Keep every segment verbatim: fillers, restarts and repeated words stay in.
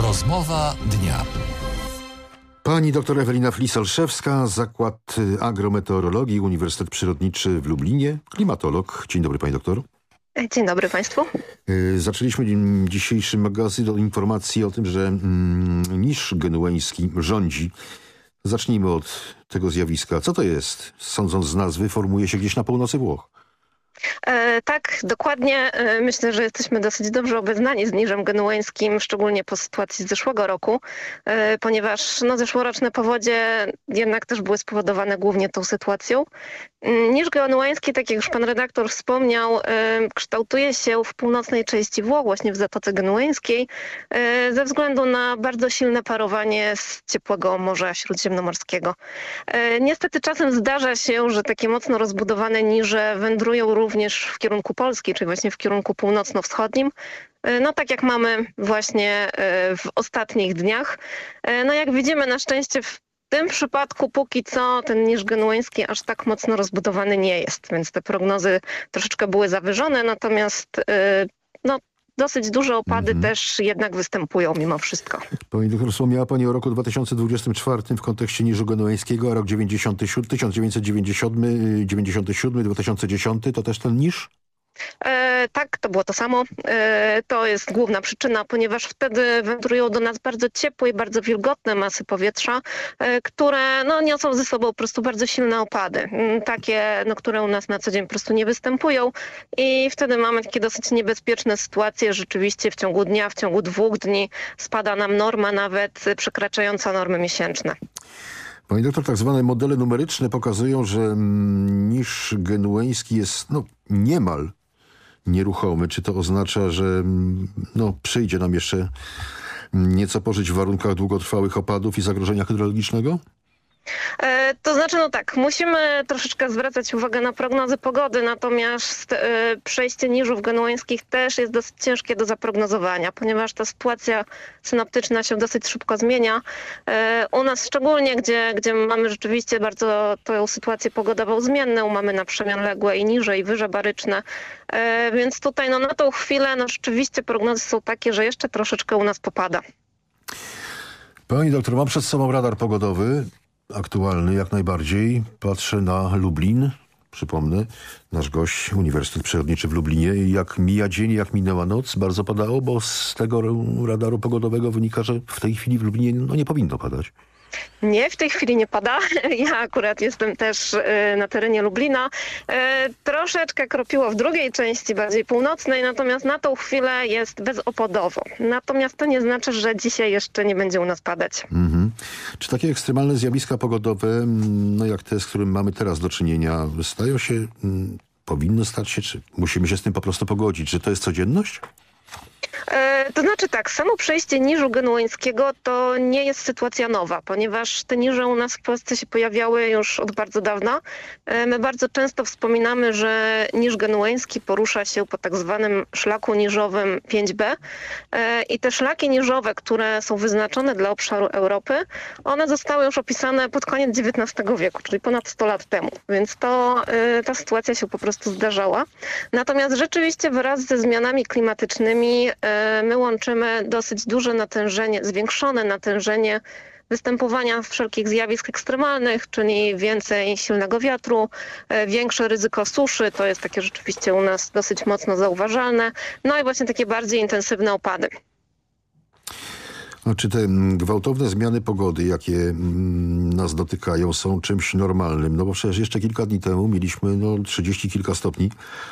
Rozmowa dnia. Pani dr Ewelina Flis-Olszewska, Zakład Agrometeorologii, Uniwersytet Przyrodniczy w Lublinie, klimatolog. Dzień dobry pani doktor. Dzień dobry państwu. Zaczęliśmy dzisiejszy magazyn od informacji o tym, że mm, niż genueński rządzi. Zacznijmy od tego zjawiska. Co to jest? Sądząc z nazwy, formuje się gdzieś na północy Włoch. E, tak, dokładnie. E, myślę, że jesteśmy dosyć dobrze obeznani z niżem genueńskim, szczególnie po sytuacji z zeszłego roku, e, ponieważ no, zeszłoroczne powodzie jednak też były spowodowane głównie tą sytuacją. Niż genueński, tak jak już pan redaktor wspomniał, e, kształtuje się w północnej części Włoch, właśnie w Zatoce Genueńskiej, e, ze względu na bardzo silne parowanie z ciepłego Morza Śródziemnomorskiego. E, niestety czasem zdarza się, że takie mocno rozbudowane niże wędrują również w kierunku Polski, czyli właśnie w kierunku północno-wschodnim. No tak jak mamy właśnie w ostatnich dniach. No jak widzimy, na szczęście w tym przypadku póki co ten niż genueński aż tak mocno rozbudowany nie jest, więc te prognozy troszeczkę były zawyżone, natomiast no dosyć duże opady mm-hmm. też jednak występują mimo wszystko. Pani doktor, wspomniała pani o roku dwa tysiące dwudziestym czwartym w kontekście niżu genueńskiego, a rok dziewięćdziesiąty siódmy, tysiąc dziewięćset dziewięćdziesiąty siódmy, dwa tysiące dziesiąty to też ten niż? E, tak, to było to samo. E, to jest główna przyczyna, ponieważ wtedy wędrują do nas bardzo ciepłe i bardzo wilgotne masy powietrza, e, które no, niosą ze sobą po prostu bardzo silne opady. Takie, no, które u nas na co dzień po prostu nie występują i wtedy mamy takie dosyć niebezpieczne sytuacje. Rzeczywiście w ciągu dnia, w ciągu dwóch dni spada nam norma nawet przekraczająca normy miesięczne. Pani doktor, tak zwane modele numeryczne pokazują, że mm, niż genueński jest no, niemal nieruchomy. Czy to oznacza, że no, przyjdzie nam jeszcze nieco pożyć w warunkach długotrwałych opadów i zagrożenia hydrologicznego? E, to znaczy, no tak, musimy troszeczkę zwracać uwagę na prognozy pogody, natomiast e, przejście niżów genueńskich też jest dosyć ciężkie do zaprognozowania, ponieważ ta sytuacja synoptyczna się dosyć szybko zmienia. E, u nas szczególnie, gdzie, gdzie mamy rzeczywiście bardzo tę sytuację pogodową zmienną, mamy na przemian ległe i niże i wyże baryczne, e, więc tutaj no, na tą chwilę no, rzeczywiście prognozy są takie, że jeszcze troszeczkę u nas popada. Pani doktor, mam przed sobą radar pogodowy. Aktualny jak najbardziej. Patrzę na Lublin. Przypomnę, nasz gość, Uniwersytet Przyrodniczy w Lublinie. Jak mija dzień, jak minęła noc, bardzo padało, bo z tego radaru pogodowego wynika, że w tej chwili w Lublinie no, nie powinno padać. Nie, w tej chwili nie pada. Ja akurat jestem też na terenie Lublina. Troszeczkę kropiło w drugiej części, bardziej północnej, natomiast na tą chwilę jest bezopadowo. Natomiast to nie znaczy, że dzisiaj jeszcze nie będzie u nas padać. Mm-hmm. Czy takie ekstremalne zjawiska pogodowe, no jak te, z którym mamy teraz do czynienia, stają się, mm, powinny stać się, czy musimy się z tym po prostu pogodzić? Że to jest codzienność? E, to znaczy tak, samo przejście niżu genueńskiego to nie jest sytuacja nowa, ponieważ te niże u nas w Polsce się pojawiały już od bardzo dawna. E, my bardzo często wspominamy, że niż genueński porusza się po tak zwanym szlaku niżowym pięć B e, i te szlaki niżowe, które są wyznaczone dla obszaru Europy, one zostały już opisane pod koniec dziewiętnastego wieku, czyli ponad sto lat temu, więc to e, ta sytuacja się po prostu zdarzała. Natomiast rzeczywiście wraz ze zmianami klimatycznymi my łączymy dosyć duże natężenie, zwiększone natężenie występowania wszelkich zjawisk ekstremalnych, czyli więcej silnego wiatru, większe ryzyko suszy, to jest takie rzeczywiście u nas dosyć mocno zauważalne, no i właśnie takie bardziej intensywne opady. A czy te gwałtowne zmiany pogody, jakie nas dotykają, są czymś normalnym? No bo przecież jeszcze kilka dni temu mieliśmy no, trzydzieści kilka stopni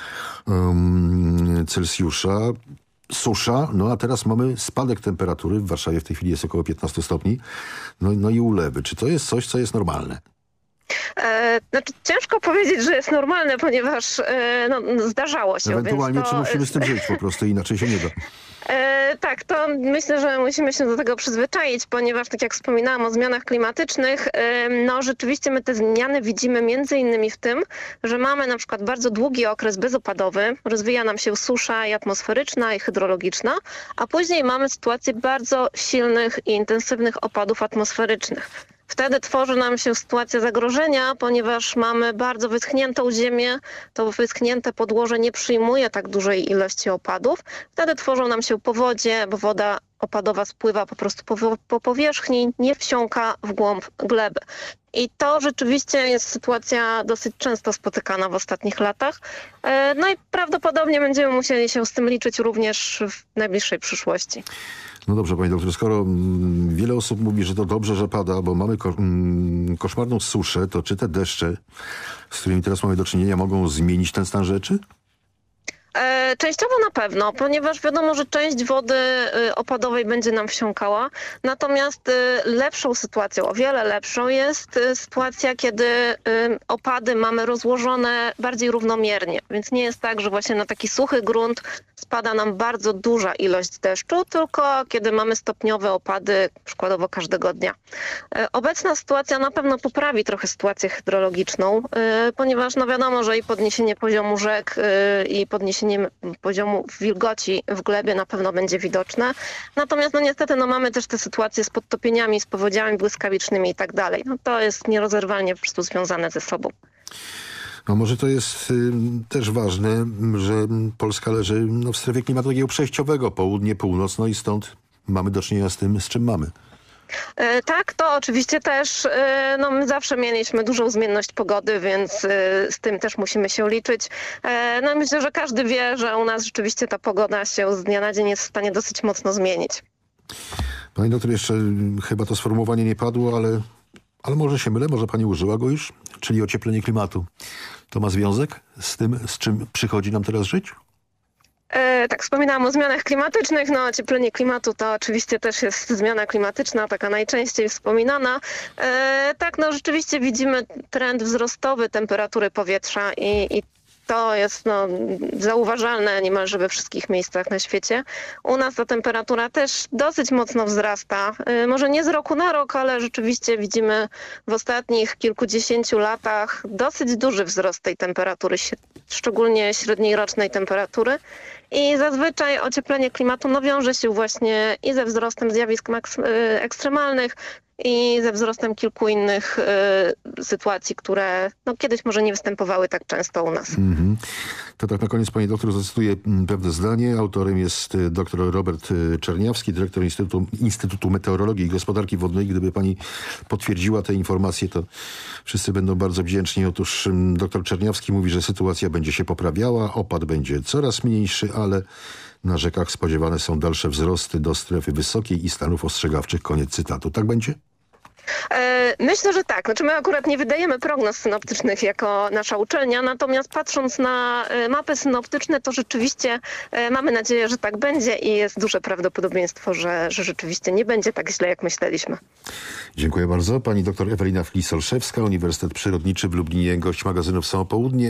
um, Celsjusza, susza, no a teraz mamy spadek temperatury. W Warszawie w tej chwili jest około piętnaście stopni. No, no i ulewy. Czy to jest coś, co jest normalne? E, znaczy, ciężko powiedzieć, że jest normalne, ponieważ e, no, zdarzało się. Ewentualnie więc to... czy musimy z tym żyć po prostu, inaczej się nie da. E, tak, to myślę, że musimy się do tego przyzwyczaić, ponieważ tak jak wspominałam o zmianach klimatycznych, e, no rzeczywiście my te zmiany widzimy między innymi w tym, że mamy na przykład bardzo długi okres bezopadowy, rozwija nam się susza i atmosferyczna i hydrologiczna, a później mamy sytuację bardzo silnych i intensywnych opadów atmosferycznych. Wtedy tworzy nam się sytuacja zagrożenia, ponieważ mamy bardzo wyschniętą ziemię, to wyschnięte podłoże nie przyjmuje tak dużej ilości opadów. Wtedy tworzą nam się powodzie, bo woda opadowa spływa po prostu po, po powierzchni, nie wsiąka w głąb gleby. I to rzeczywiście jest sytuacja dosyć często spotykana w ostatnich latach. No i prawdopodobnie będziemy musieli się z tym liczyć również w najbliższej przyszłości. No dobrze, pani doktor, skoro mm, wiele osób mówi, że to dobrze, że pada, bo mamy ko mm, koszmarną suszę, to czy te deszcze, z którymi teraz mamy do czynienia, mogą zmienić ten stan rzeczy? E, częściowo na pewno, ponieważ wiadomo, że część wody y, opadowej będzie nam wsiąkała. Natomiast y, lepszą sytuacją, o wiele lepszą jest y, sytuacja, kiedy y, opady mamy rozłożone bardziej równomiernie. Więc nie jest tak, że właśnie na taki suchy grunt spada nam bardzo duża ilość deszczu, tylko kiedy mamy stopniowe opady, przykładowo każdego dnia. Y, obecna sytuacja na pewno poprawi trochę sytuację hydrologiczną, y, ponieważ no wiadomo, że i podniesienie poziomu rzek y, i podniesienie poziomu wilgoci w glebie na pewno będzie widoczne. Natomiast no niestety no mamy też te sytuacje z podtopieniami, z powodziami błyskawicznymi i tak dalej. No to jest nierozerwalnie po prostu związane ze sobą. A może to jest y, też ważne, że Polska leży no, w strefie klimatu takiego przejściowego, południe, północ, no i stąd mamy do czynienia z tym, z czym mamy. Tak, to oczywiście też, no my zawsze mieliśmy dużą zmienność pogody, więc z tym też musimy się liczyć. No myślę, że każdy wie, że u nas rzeczywiście ta pogoda się z dnia na dzień jest w stanie dosyć mocno zmienić. Pani doktor, jeszcze chyba to sformułowanie nie padło, ale, ale może się mylę, może pani użyła go już, czyli ocieplenie klimatu. To ma związek z tym, z czym przychodzi nam teraz żyć? E, tak, wspominałam o zmianach klimatycznych. No, ocieplenie klimatu to oczywiście też jest zmiana klimatyczna, taka najczęściej wspominana. E, tak, no rzeczywiście widzimy trend wzrostowy temperatury powietrza i, i to jest no, zauważalne niemalże we wszystkich miejscach na świecie. U nas ta temperatura też dosyć mocno wzrasta. E, może nie z roku na rok, ale rzeczywiście widzimy w ostatnich kilkudziesięciu latach dosyć duży wzrost tej temperatury, szczególnie średniej rocznej temperatury. I zazwyczaj ocieplenie klimatu no, wiąże się właśnie i ze wzrostem zjawisk ekstremalnych, i ze wzrostem kilku innych y, sytuacji, które no, kiedyś może nie występowały tak często u nas. Mm-hmm. To tak na koniec pani doktor zacytuję pewne zdanie. Autorem jest dr Robert Czerniawski, dyrektor Instytutu, Instytutu Meteorologii i Gospodarki Wodnej. Gdyby pani potwierdziła te informacje, to wszyscy będą bardzo wdzięczni. Otóż dr Czerniawski mówi, że sytuacja będzie się poprawiała, opad będzie coraz mniejszy, ale na rzekach spodziewane są dalsze wzrosty do strefy wysokiej i stanów ostrzegawczych. Koniec cytatu. Tak będzie? Myślę, że tak. Znaczy my akurat nie wydajemy prognoz synoptycznych jako nasza uczelnia, natomiast patrząc na mapy synoptyczne, to rzeczywiście mamy nadzieję, że tak będzie i jest duże prawdopodobieństwo, że, że rzeczywiście nie będzie tak źle, jak myśleliśmy. Dziękuję bardzo. Pani doktor Ewelina Flis-Olszewska, Uniwersytet Przyrodniczy w Lublinie, gość magazynu W Samo Południe.